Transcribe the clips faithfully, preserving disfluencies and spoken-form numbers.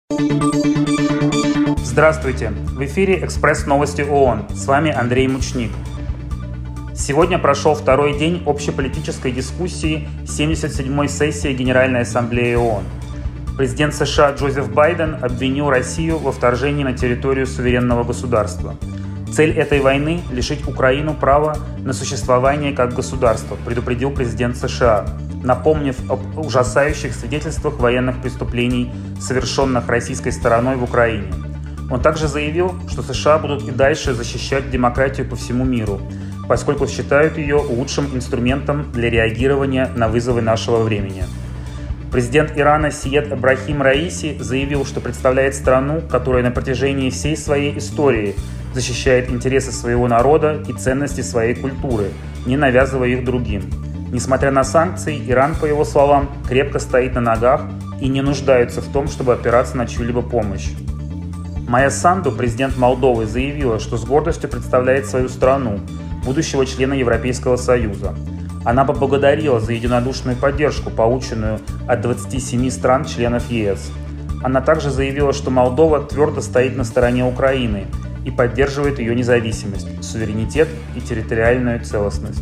Здравствуйте! В эфире «Экспресс-новости ООН». С вами Андрей Мучник. Сегодня прошел второй день общеполитической дискуссии семьдесят седьмой сессии Генеральной Ассамблеи ООН. Президент США Джозеф Байден обвинил Россию во вторжении на территорию суверенного государства. Цель этой войны – лишить Украину права на существование как государство, предупредил президент США, напомнив об ужасающих свидетельствах военных преступлений, совершенных российской стороной в Украине. Он также заявил, что США будут и дальше защищать демократию по всему миру, поскольку считают ее лучшим инструментом для реагирования на вызовы нашего времени. Президент Ирана Сиед Эбрахим Раиси заявил, что представляет страну, которая на протяжении всей своей истории защищает интересы своего народа и ценности своей культуры, не навязывая их другим. Несмотря на санкции, Иран, по его словам, крепко стоит на ногах и не нуждается в том, чтобы опираться на чью-либо помощь. Майя Санду, президент Молдовы, заявила, что с гордостью представляет свою страну, будущего члена Европейского Союза. Она поблагодарила за единодушную поддержку, полученную от двадцати семи стран-членов ЕС. Она также заявила, что Молдова твердо стоит на стороне Украины и поддерживает ее независимость, суверенитет и территориальную целостность.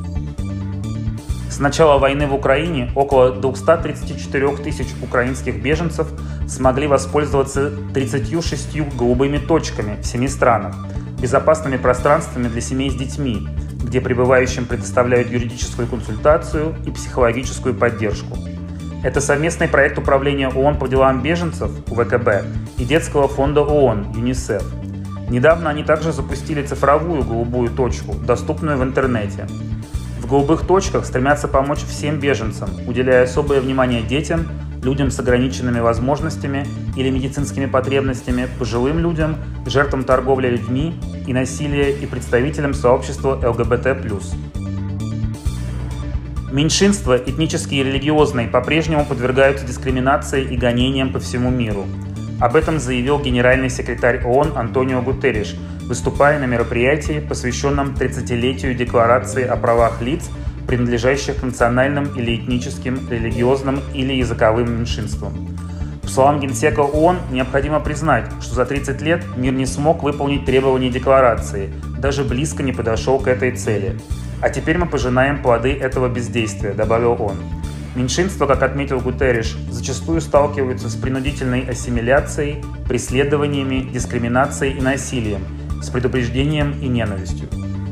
С начала войны в Украине около двухсот тридцати четырёх тысяч украинских беженцев смогли воспользоваться тридцатью шестью голубыми точками в семи странах, безопасными пространствами для семей с детьми, где прибывающим предоставляют юридическую консультацию и психологическую поддержку. Это совместный проект Управления ООН по делам беженцев УВКБ и Детского фонда ООН ЮНИСЕФ. Недавно они также запустили цифровую голубую точку, доступную в интернете. В голубых точках стремятся помочь всем беженцам, уделяя особое внимание детям, людям с ограниченными возможностями или медицинскими потребностями, пожилым людям, жертвам торговли людьми и насилия и представителям сообщества эл гэ бэ тэ плюс. Меньшинства, этнические и религиозные, по-прежнему подвергаются дискриминации и гонениям по всему миру. Об этом заявил генеральный секретарь ООН Антонио Гутерриш, выступая на мероприятии, посвященном тридцатилетию Декларации о правах лиц, принадлежащих к национальным или этническим, религиозным или языковым меньшинствам. По словам Генсека ООН, необходимо признать, что за тридцать лет мир не смог выполнить требования Декларации, даже близко не подошел к этой цели. А теперь мы пожинаем плоды этого бездействия, добавил он. Меньшинства, как отметил Гутерриш, зачастую сталкиваются с принудительной ассимиляцией, преследованиями, дискриминацией и насилием, с предупреждением и ненавистью.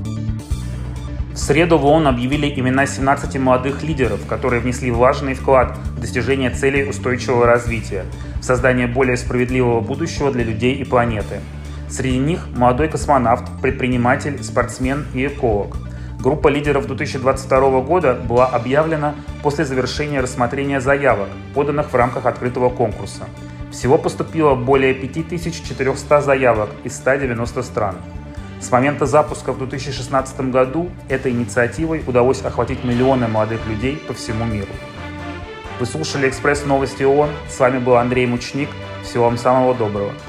В среду в ООН объявили имена семнадцати молодых лидеров, которые внесли важный вклад в достижение целей устойчивого развития, в создание более справедливого будущего для людей и планеты. Среди них молодой космонавт, предприниматель, спортсмен и эколог. Группа лидеров две тысячи двадцать второго года была объявлена после завершения рассмотрения заявок, поданных в рамках открытого конкурса. Всего поступило более пяти тысяч четырёхсот заявок из ста девяноста стран. С момента запуска в две тысячи шестнадцатом году этой инициативой удалось охватить миллионы молодых людей по всему миру. Вы слушали «Экспресс-новости ООН». С вами был Андрей Мучник. Всего вам самого доброго.